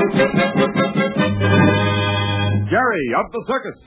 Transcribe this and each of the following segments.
Jerry of the Circus.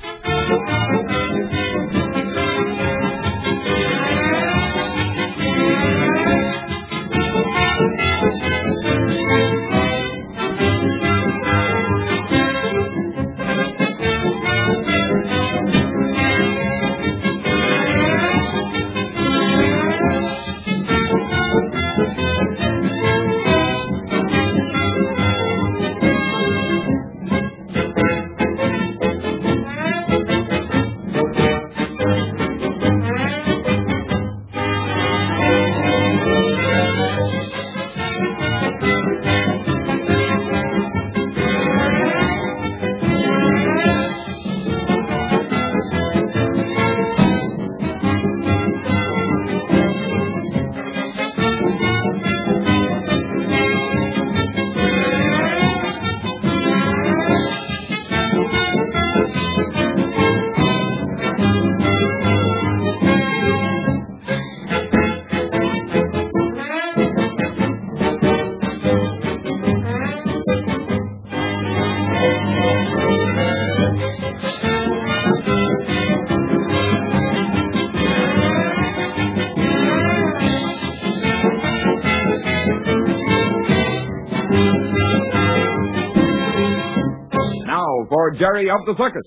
For Jerry of the Circus.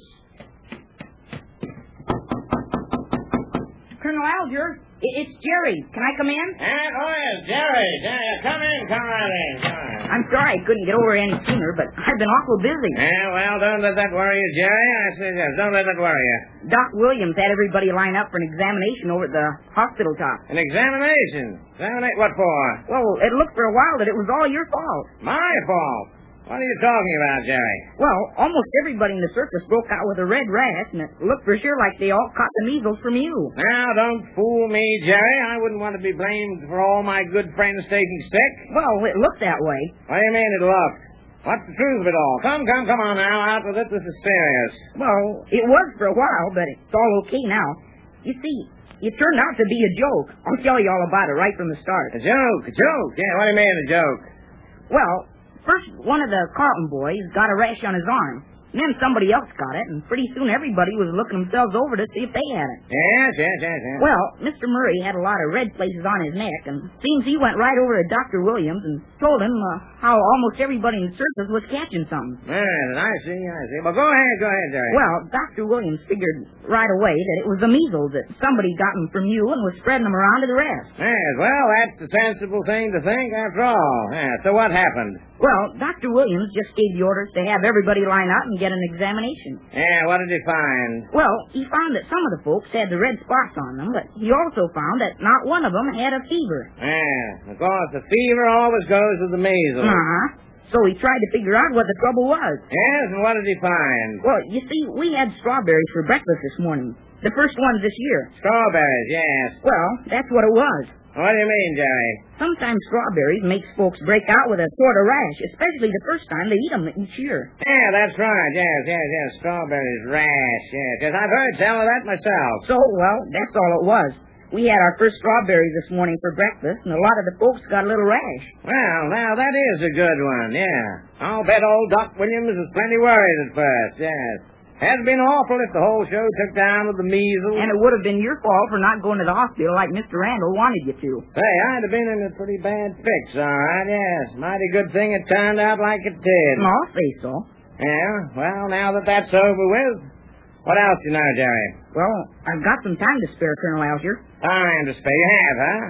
Colonel Alger, it's Jerry. Can I come in? Yes, Jerry. Come in. Come right in. I'm sorry I couldn't get over any sooner, but I've been awful busy. Well, don't let that worry you, Jerry. I said yes. Don't let that worry you. Doc Williams had everybody line up for an examination over at the hospital top. An examination? Examinate what for? Well, it looked for a while that it was all your fault. My fault? What are you talking about, Jerry? Well, almost everybody in the circus broke out with a red rash, and it looked for sure like they all caught the measles from you. Now, don't fool me, Jerry. I wouldn't want to be blamed for all my good friends taking sick. Well, it looked that way. What do you mean it looked? What's the truth of it all? Come on now. Out with it. This is serious. Well, it was for a while, but it's all okay now. You see, it turned out to be a joke. I'll tell you all about it right from the start. A joke? Yeah, what do you mean a joke? Well, first, one of the Carlton boys got a rash on his arm. And then somebody else got it, and pretty soon everybody was looking themselves over to see if they had it. Yes. Well, Mr. Murray had a lot of red places on his neck, and seems he went right over to Dr. Williams and told him how almost everybody in the circus was catching something. Yes, I see. Well, go ahead, Jerry. Well, Dr. Williams figured right away that it was the measles, that somebody got them from you and was spreading them around to the rest. Yes, well, that's the sensible thing to think after all. Yeah, so what happened? Well, Dr. Williams just gave the orders to have everybody line up and get an examination. Yeah, what did he find? Well, he found that some of the folks had the red spots on them, but he also found that not one of them had a fever. Yeah, of course, the fever always goes with the measles. So he tried to figure out what the trouble was. Yes, and what did he find? Well, you see, we had strawberries for breakfast this morning. The first ones this year. Strawberries, yes. Well, that's what it was. What do you mean, Jerry? Sometimes strawberries makes folks break out with a sort of rash, especially the first time they eat them each year. Yeah, that's right. Yes. Strawberries rash. Yes. I've heard tell of that myself. So, well, that's all it was. We had our first strawberries this morning for breakfast, and a lot of the folks got a little rash. Well, now, that is a good one, yeah. I'll bet old Doc Williams was plenty worried at first, yes. It'd been awful if the whole show took down with the measles. And it would have been your fault for not going to the hospital like Mr. Randall wanted you to. Hey, I'd have been in a pretty bad fix, all right, yes. Mighty good thing it turned out like it did. I'll say so. Yeah, well, now that that's over with, what else you know, Jerry? Well, I've got some time to spare, Colonel Alger. Time to spare you have, huh?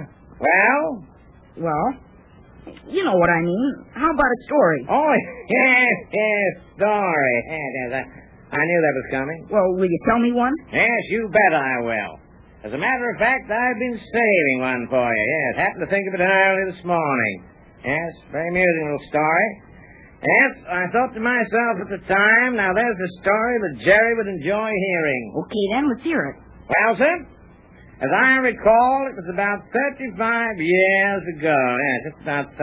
Well, you know what I mean. How about a story? Oh, yes, story. Yes, I knew that was coming. Well, will you tell me one? Yes, you bet I will. As a matter of fact, I've been saving one for you. Yes, happened to think of it early this morning. Yes, very amusing little story. Yes, I thought to myself at the time, now there's a story that Jerry would enjoy hearing. Okay, then, let's hear it. Well, sir, as I recall, it was about 35 years ago. Yes, just about 35.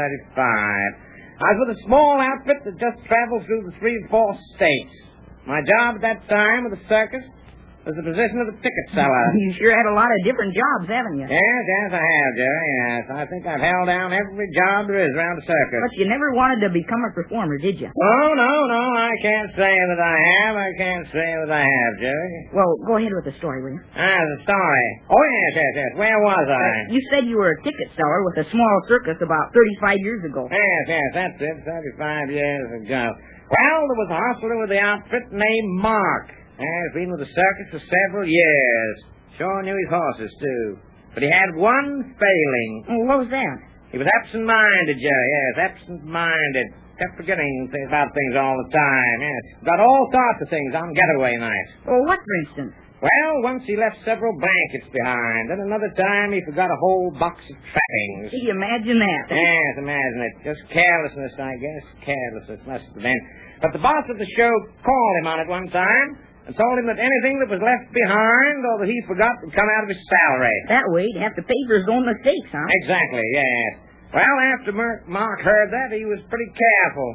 I was with a small outfit that just traveled through the 3 or 4 states. My job at that time with the circus was the position of the ticket seller. You sure had a lot of different jobs, haven't you? Yes, I have, Jerry, yes. I think I've held down every job there is around the circus. But you never wanted to become a performer, did you? Oh, no, I can't say that I have. I can't say that I have, Jerry. Well, go ahead with the story, will you? The story. Oh, yes. Where was I? You said you were a ticket seller with a small circus about 35 years ago. Yes, that's it, 35 years ago. Well, there was a hustler with the outfit named Mark. He's been with the circus for several years. Sure knew his horses, too. But he had one failing. Oh, what was that? He was absent-minded, Jerry, yes, absent-minded. Kept forgetting about things all the time, yes. Got all sorts of things on getaway nights. Oh, what, for instance? Well, once he left several blankets behind. Then another time he forgot a whole box of trappings. Gee, imagine that. Yes, imagine it. Just carelessness, I guess. Carelessness must have been. But the boss of the show called him on it one time and told him that anything that was left behind or that he forgot would come out of his salary. That way he'd have to pay for his own mistakes, huh? Exactly, yes. Well, after Mark heard that, he was pretty careful.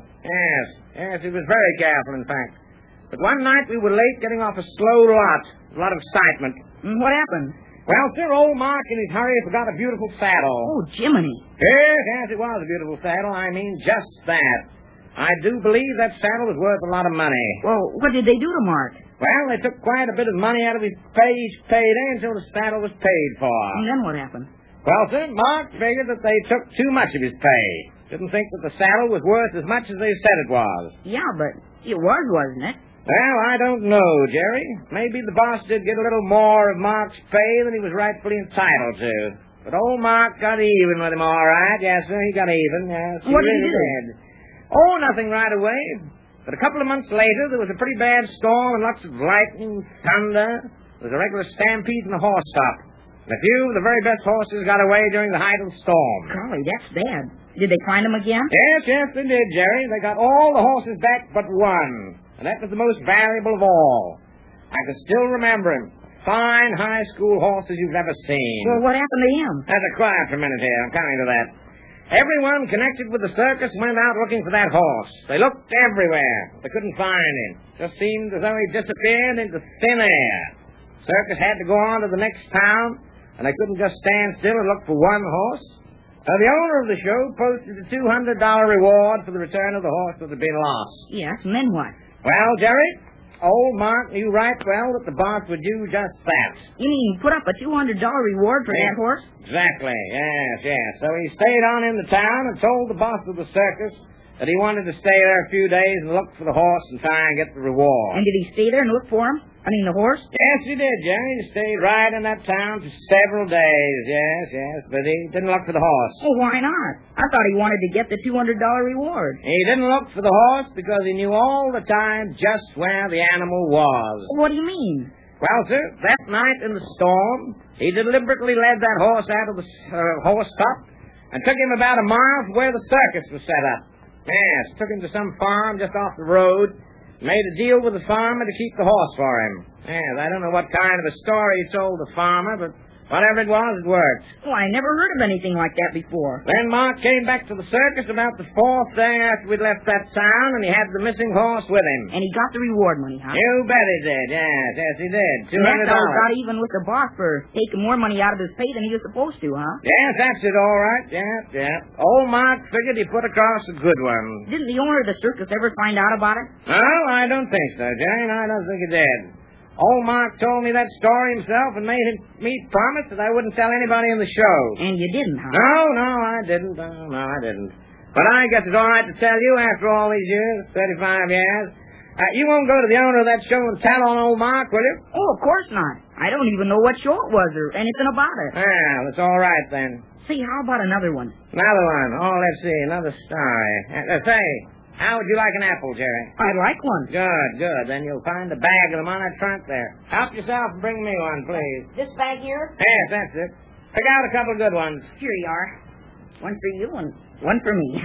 Yes, he was very careful, in fact. But one night we were late getting off a slow lot. A lot of excitement. What happened? Well, sir, old Mark in his hurry forgot a beautiful saddle. Oh, Jiminy. Yes, it was a beautiful saddle. I mean, just that. I do believe that saddle was worth a lot of money. Well, what did they do to Mark? Well, they took quite a bit of money out of his payday until the saddle was paid for. And then what happened? Well, sir, Mark figured that they took too much of his pay. Didn't think that the saddle was worth as much as they said it was. Yeah, but it was, wasn't it? Well, I don't know, Jerry. Maybe the boss did get a little more of Mark's pay than he was rightfully entitled to. But old Mark got even with him, all right. Yes, sir, he got even. Yes, What did he really do? did. Oh, nothing right away. But a couple of months later, there was a pretty bad storm and lots of lightning, thunder. There was a regular stampede in the horse stop. And a few of the very best horses got away during the height of the storm. Golly, that's bad. Did they find him again? Yes, they did, Jerry. They got all the horses back but one. And that was the most valuable of all. I can still remember him. Fine high school horses you've never seen. Well, what happened to him? That's a quiet for a minute here. I'm coming to that. Everyone connected with the circus went out looking for that horse. They looked everywhere. They couldn't find him. Just seemed as though he disappeared into thin air. Circus had to go on to the next town, and they couldn't just stand still and look for one horse. So the owner of the show posted a $200 reward for the return of the horse that had been lost. Yes, and then what? Well, Jerry, old Mark knew right well that the boss would do just that. You mean put up a $200 reward for that horse? Exactly, yes. So he stayed on in the town and told the boss of the circus that he wanted to stay there a few days and look for the horse and try and get the reward. And did he stay there and look for him? I mean, the horse? Yes, he did, Jerry. He stayed right in that town for several days, yes. But he didn't look for the horse. Oh, why not? I thought he wanted to get the $200 reward. He didn't look for the horse because he knew all the time just where the animal was. What do you mean? Well, sir, that night in the storm, he deliberately led that horse out of the horse stop and took him about a mile from where the circus was set up. Yes, took him to some farm just off the road, made a deal with the farmer to keep the horse for him. Yes, I don't know what kind of a story he told the farmer, but whatever it was, it worked. Oh, I never heard of anything like that before. Then Mark came back to the circus about the fourth day after we'd left that town, and he had the missing horse with him. And he got the reward money, huh? You bet he did, yes, he did. $200. And that fellow got even with the boss for taking more money out of his pay than he was supposed to, huh? Yes, that's it, all right. Yeah. Old Mark figured he put across a good one. Didn't the owner of the circus ever find out about it? No, I don't think so, Jane. I don't think he did. Old Mark told me that story himself and made me promise that I wouldn't tell anybody in the show. And you didn't, huh? No, I didn't. No, I didn't. But I guess it's all right to tell you after all these years, 35 years. You won't go to the owner of that show and tell on old Mark, will you? Oh, of course not. I don't even know what show it was or anything about it. Well, it's all right then. See, how about another one? Another one. Oh, let's see. Another story. Say, how would you like an apple, Jerry? I'd like one. Good. Then you'll find a bag of them on that trunk there. Help yourself and bring me one, please. This bag here? Yes, that's it. Pick out a couple of good ones. Here you are. One for you and one for me.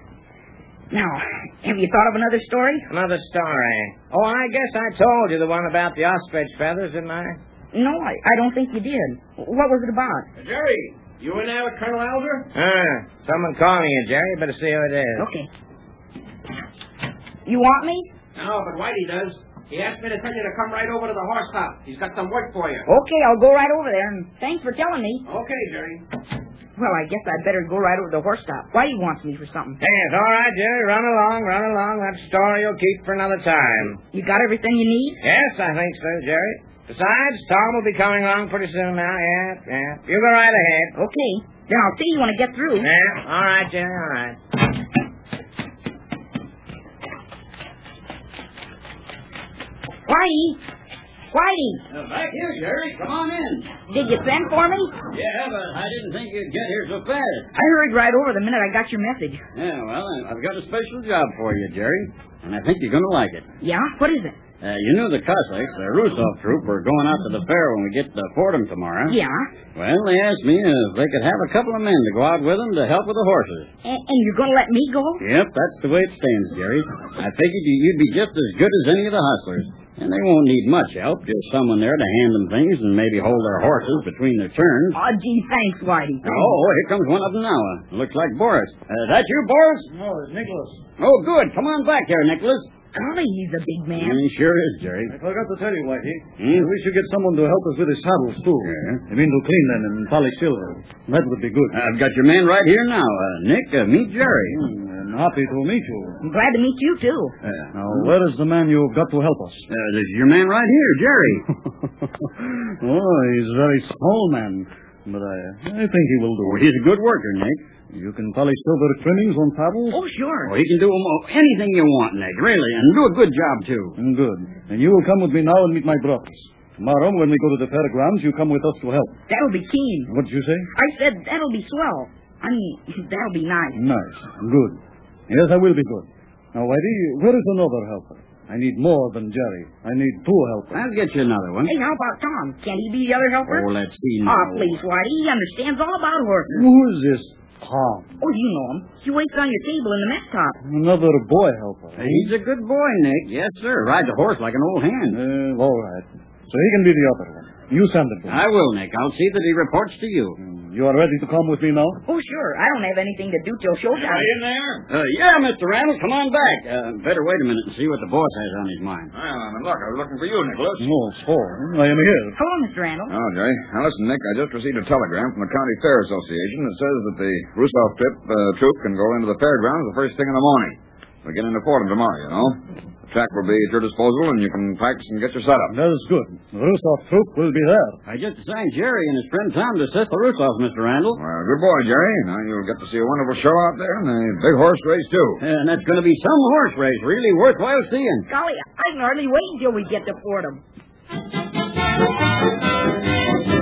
Now, have you thought of another story? Another story. Oh, I guess I told you the one about the ostrich feathers, didn't I? No, I don't think you did. What was it about? Jerry, you in there with Colonel Elder? Someone calling you, Jerry. Better see who it is. Okay. You want me? No, but Whitey does. He asked me to tell you to come right over to the horse stop. He's got some work for you. Okay, I'll go right over there, and thanks for telling me. Okay, Jerry. Well, I guess I'd better go right over to the horse stop. Whitey wants me for something. Yes, all right, Jerry. Run along. That story you'll keep for another time. You got everything you need? Yes, I think so, Jerry. Besides, Tom will be coming along pretty soon now. Yeah. You go right ahead. Okay. Then I'll see you when I get through. Yeah, all right, Jerry, all right. Whitey! Back here, Jerry. Come on in. Did you send for me? Yeah, but I didn't think you'd get here so fast. I hurried right over the minute I got your message. Yeah, well, I've got a special job for you, Jerry, and I think you're going to like it. Yeah? What is it? You knew the Cossacks, the Rusov troop, were going out to the fair when we get to Fordham tomorrow. Yeah? Well, they asked me if they could have a couple of men to go out with them to help with the horses. And you're going to let me go? Yep, that's the way it stands, Jerry. I figured you'd be just as good as any of the hustlers. And they won't need much help, just someone there to hand them things and maybe hold their horses between their turns. Oh, gee, thanks, Whitey. Oh, here comes one of them now. Looks like Boris. That you, Boris? No, it's Nicholas. Oh, good. Come on back here, Nicholas. Golly, he's a big man. He sure is, Jerry. I forgot to tell you, Whitey. We should get someone to help us with his saddles, too. Yeah. I mean, to clean them and polish silver. That would be good. I've got your man right here now. Nick, meet Jerry. I'm happy to meet you. I'm glad to meet you, too. Now, where is the man you've got to help us? This is your man right here, Jerry. Oh, he's a very small man. But I think he will do. He's a good worker, Nick. You can polish silver trimmings on saddles? Oh, sure. Oh, he can do anything you want, Nick, really, and do a good job, too. Good. And you will come with me now and meet my brothers. Tomorrow, when we go to the fairgrounds, you come with us to help. That'll be keen. What did you say? I said that'll be swell. I mean, that'll be nice. Nice. Good. Yes, I will be good. Now, Whitey, where is another helper? I need more than Jerry. I need two helpers. I'll get you another one. Hey, how about Tom? Can't he be the other helper? Oh, let's see now. Oh, please, Whitey. He understands all about horses. Who is this Tom? Oh, you know him. He waits on your table in the mess top. Another boy helper. He's a good boy, Nick. Yes, sir. Rides a horse like an old hand. All right. So he can be the other one. You send him to me. I will, Nick. I'll see that he reports to you. You are ready to come with me now? Oh, sure. I don't have anything to do till showtime. in there? Yeah, Mr. Randall, come on back. Better wait a minute and see what the boss has on his mind. Well, look, I was looking for you, Nicholas. No, so I am here. Hello, Mr. Randall. Oh, Jerry. Now, listen, Nick, I just received a telegram from the County Fair Association that says that the Rusov troop can go into the fairgrounds the first thing in the morning. We get into Fordham tomorrow, you know. The track will be at your disposal, and you can practice and get your setup. That is good. The Rusov troop will be there. I just assigned Jerry and his friend Tom to assist the Rusovs, Mr. Randall. Well, good boy, Jerry. Now you'll get to see a wonderful show out there and a big horse race, too. And that's going to be some horse race, really worthwhile seeing. Golly, I can hardly wait until we get to Fordham.